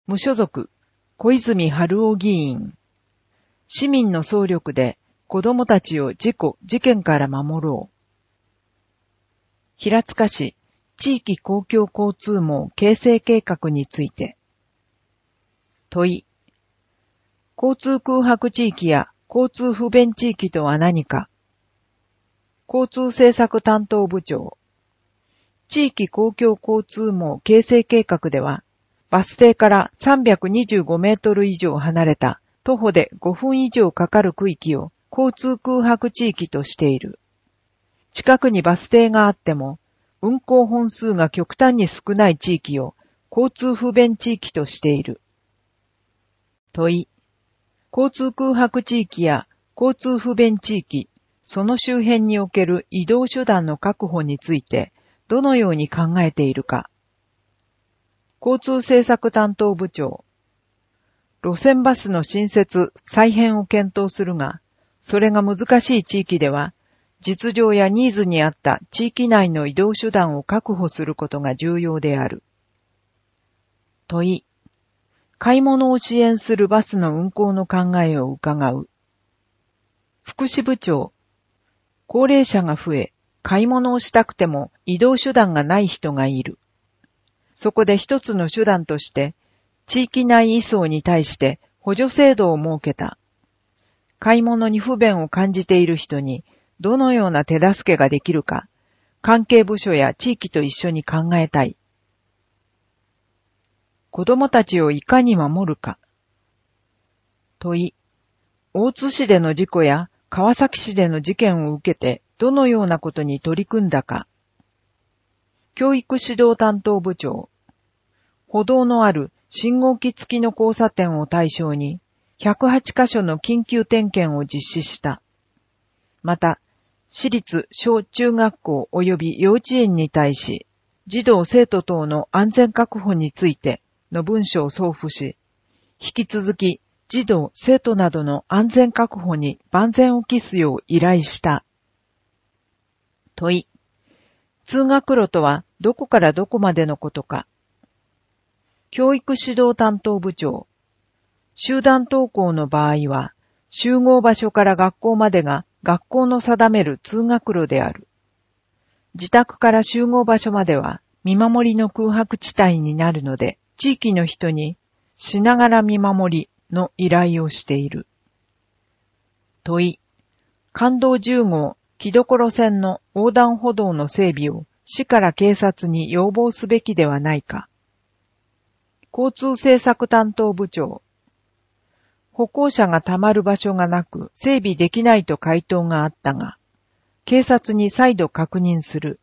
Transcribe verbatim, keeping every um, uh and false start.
無所属、小泉春夫議員。市民の総力で子供たちを事故、事件から守ろう。平塚市地域公共交通網形成計画について。問い。交通空白地域や交通不便地域とは何か。交通政策担当部長。地域公共交通網形成計画では、バス停からさんびゃくにじゅうごメートル以上離れた徒歩でごふん以上かかる区域を交通空白地域としている。近くにバス停があっても、運行本数が極端に少ない地域を交通不便地域としている。問い。交通空白地域や交通不便地域、その周辺における移動手段の確保についてどのように考えているか。交通政策担当部長。路線バスの新設、再編を検討するが、それが難しい地域では、実情やニーズに合った地域内の移動手段を確保することが重要である。問い。買い物を支援するバスの運行の考えを伺う。福祉部長。高齢者が増え、買い物をしたくても移動手段がない人がいる。そこで一つの手段として、地域内移送に対して補助制度を設けた。買い物に不便を感じている人にどのような手助けができるか、関係部署や地域と一緒に考えたい。子供たちをいかに守るか。問い。大津市での事故や川崎市での事件を受けてどのようなことに取り組んだか。教育指導担当部長。歩道のある信号機付きの交差点を対象にひゃくはちカ所の緊急点検を実施した。また、私立小中学校及び幼稚園に対し、児童生徒等の安全確保についての文書を送付し、引き続き児童生徒などの安全確保に万全を期すよう依頼した。問い。通学路とはどこからどこまでのことか。教育指導担当部長。集団登校の場合は、集合場所から学校までが学校の定める通学路である。自宅から集合場所までは見守りの空白地帯になるので、地域の人にしながら見守りの依頼をしている。問い。環道じゅう号木所線の横断歩道の整備を市から警察に要望すべきではないか。交通政策担当部長。歩行者がたまる場所がなく整備できないと回答があったが、警察に再度確認する。